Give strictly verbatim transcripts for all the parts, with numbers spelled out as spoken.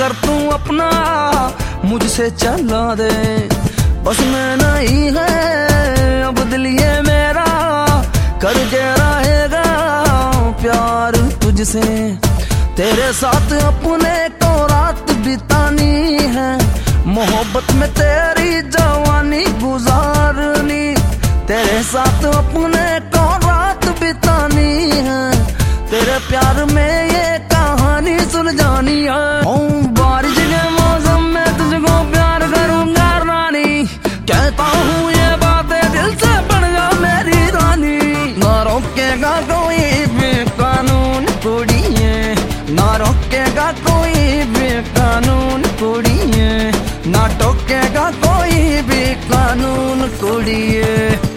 कर तू अपना मुझसे चला दे, बस में नहीं है अब दिल ये मेरा, करके रहेगा प्यार तुझसे। तेरे साथ अपने को रात बितानी है, मोहब्बत में तेरी जवानी गुजारनी, तेरे साथ अपने को रात बितानी है, तेरे प्यार में ये कहानी सुलझानी है। ओ बारिश के मौसम में तुझको प्यार करूंगा रानी, कहता हूँ ये बातें दिल से बढ़ जा मेरी रानी। ना रोकेगा कोई भी कानून कुड़िए, ना रोकेगा कोई भी कानून कुड़िए, ना टोकेगा कोई भी कानून कुड़िए।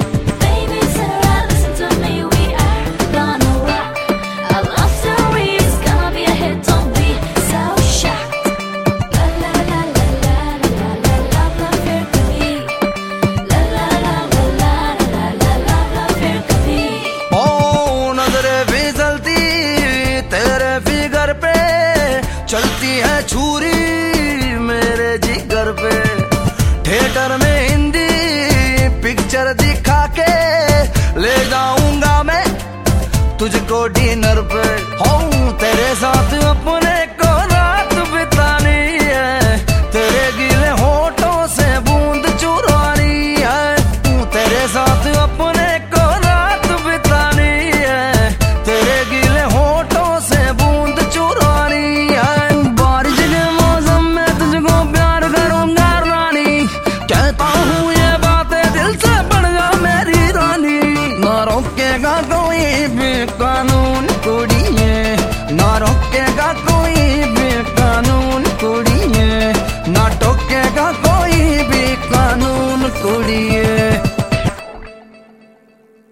चलती है छुरी मेरे जिगर पे, थिएटर में हिंदी पिक्चर दिखा के ले जाऊंगा मैं तुझको डिनर पे। हो तेरे साथ अपने को रात बितानी है, तेरे गीले होठों से बूंद चुरानी है, तेरे साथ अपने को रात बितानी है, तेरे गीले होठों से बूंद चुरानी है। कोई भी कानून कुड़िए,